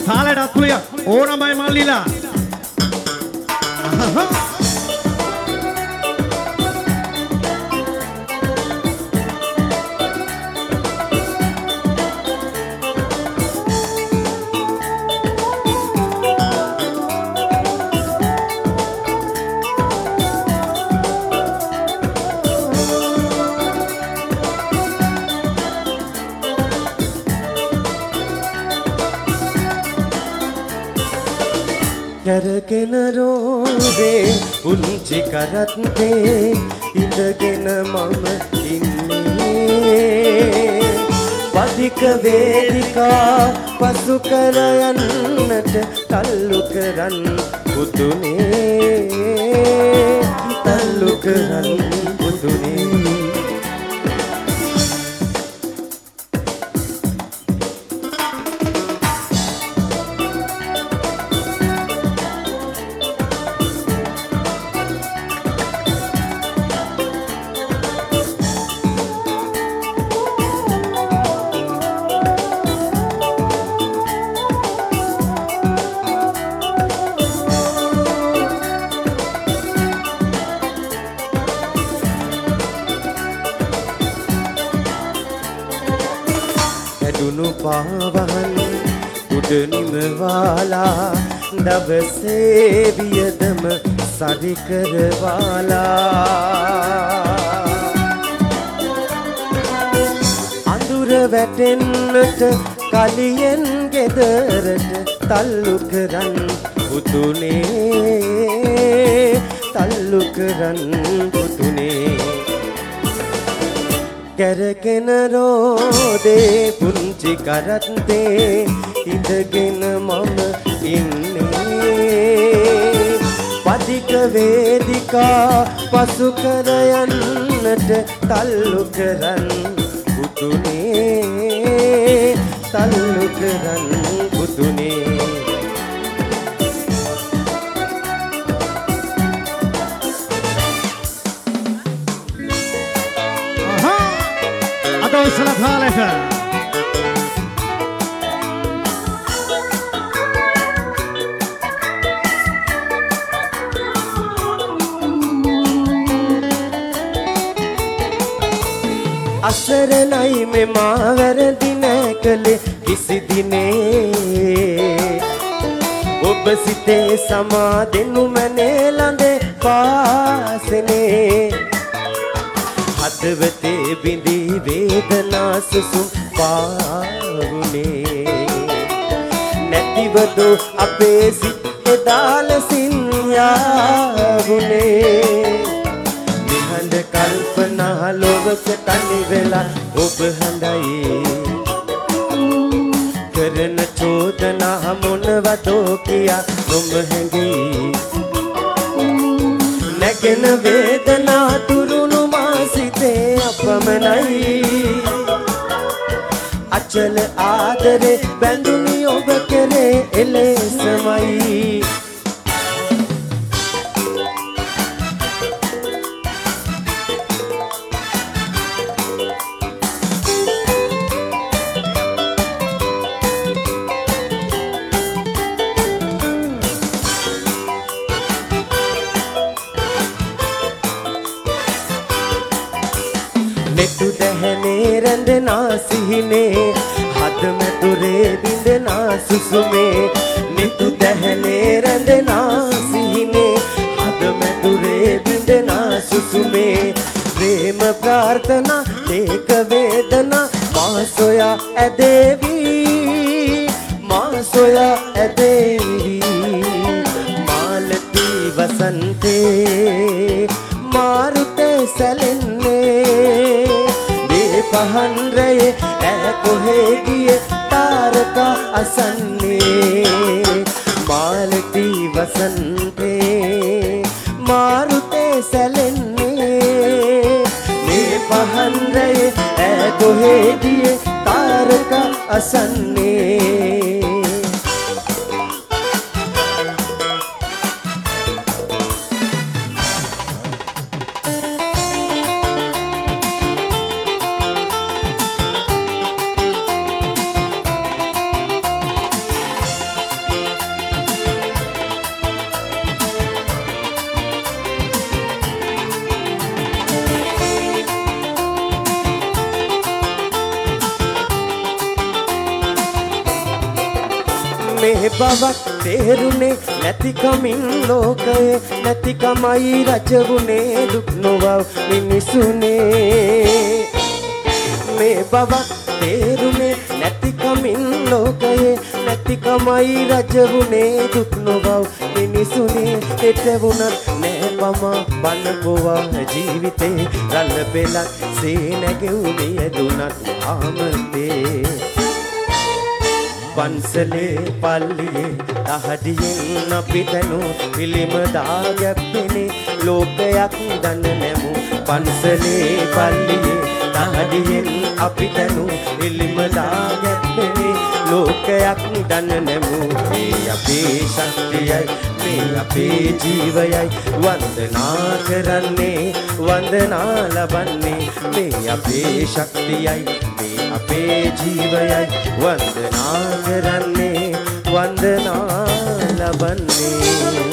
තාලයට අත්පුලිය ඕනමයි මල්ලිලා. කරගෙන රෝදේ පුංචි කරත්තේ ඉඳගෙන මම ඉන්නේ වදික වේදිකා පසු කර යන්නට තල්ලු කරන් පුතුනේ තල්ලු කරන් පුතුනේ පාවහන් උඩ නිමවාලා දවසේ වියදම සරි කරවාලා අඳුර වැටෙන්නට කලියෙන් ගෙදරට තල්ලු කරන් පුතුනේ තල්ලු කරන් පුතුනේ කරගෙන රෝදේ පුංචි කරත්තේ ඉඳගෙන මම ඉන්නේ වදික වේදිකා පසු කර යන්නට තල්ලු කරන් පුතුනේ තල්ලු කරන් පුතුනේ Adosla Thaleta අසරණයි මෙමා වැරදි නැකලේ කිසි දිනේ ඔබ සිතේ සමාදෙනු මනේ ළඳේ පාසනේ හදවතේ බිඳි වේදනා සුසුම් පාවුනේ නැතිවදෝ අපේ සිත් එදාල සින්යාවුනේ නිහඬ කල්පනා ලොවක තනි වෙලා ඔබ හඳයි කරන චෝදනා මොනවදෝ කියා නොම හැඟී නැගෙන වේදනා තුරුණු මාසිතේ අපමණයි අචල ආදරේ බැඳුනි ඔබ කෙරේ එලෙසමයි नेतु दहने रंदना सिहने हाथ में तुरे बिंदना सुसुमे नेतु दहने रंदना सिहने हाथ में तुरे बिंदना सुसुमे प्रेम प्रार्थना एक वेदना माँ सोया ए देवी मालती वसंते मारुते सलिन्ने पहन रहे ऐ कोहे गिए तारका असन्ने मालती वसंते मारुते सलिन्ने में पहन रहे ऐ कोहे गिए तारका असन्ने මේ බවක් තේරුනේ නැතිකමින් ලෝකයේ නැතිකමයි රජවුනේ දුක් නොවව් මිනිසුනේ මේ බවක් තේරුනේ නැතිකමින් ලෝකයේ නැතිකමයි රජවුනේ දුක් නොවව් මිනිසුනේ හිටවුණත් නෑ මම බනපුවා ජීවිතේ රළ පෙලක් සේ නැගෙව්මිය දුනත් ආමතේ පන්සලේ පල්ලියේ දහඩියෙන් අපි දැනු පිළිම දාගැප්පෙනේ ලෝකයක් දන්න නැමු පන්සලේ පල්ලියේ දහඩියෙන් අපි දැනු පිළිම දාගැප්පෙනේ ලෝකයක් දන්න නැමු මේ අපේ ශක්තියයි මේ අපේ ජීවයයි වන්දනා කරන්නේ වන්දනා ලබන්නේ මේ අපේ ශක්තියයි අපේ ජීවයයි වන්දනා කරන්නේ වන්දනා ලබන්නේ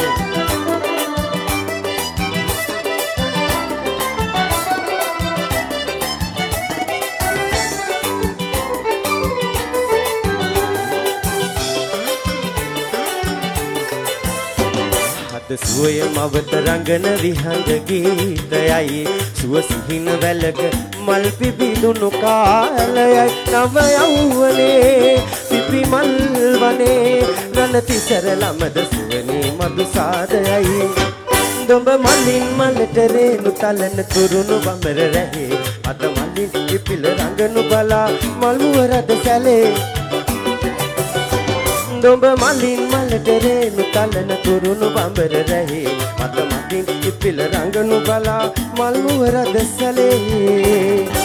සුවය මවත රංගන විහඟ ගීතයයි සුව සිහින වැලක මල් පිබිදුණු කාලයයි නව යෞවනේ පිපි මල් වනේ රණතිසර ළමද සුවනේ මදු සාදයයි දොඹ මලින් මලට රේණු තලන තුරුණු බඹර රැහේ අත මලින් පිපිල රංගනු බලා මල් මුවරද සැලේ දොඹ මලින් මලට රේණු තලන තුරුණු බඹර රැහේ මත මතින් පිපිල රංගනු බලා මල් මුවරද සැලේ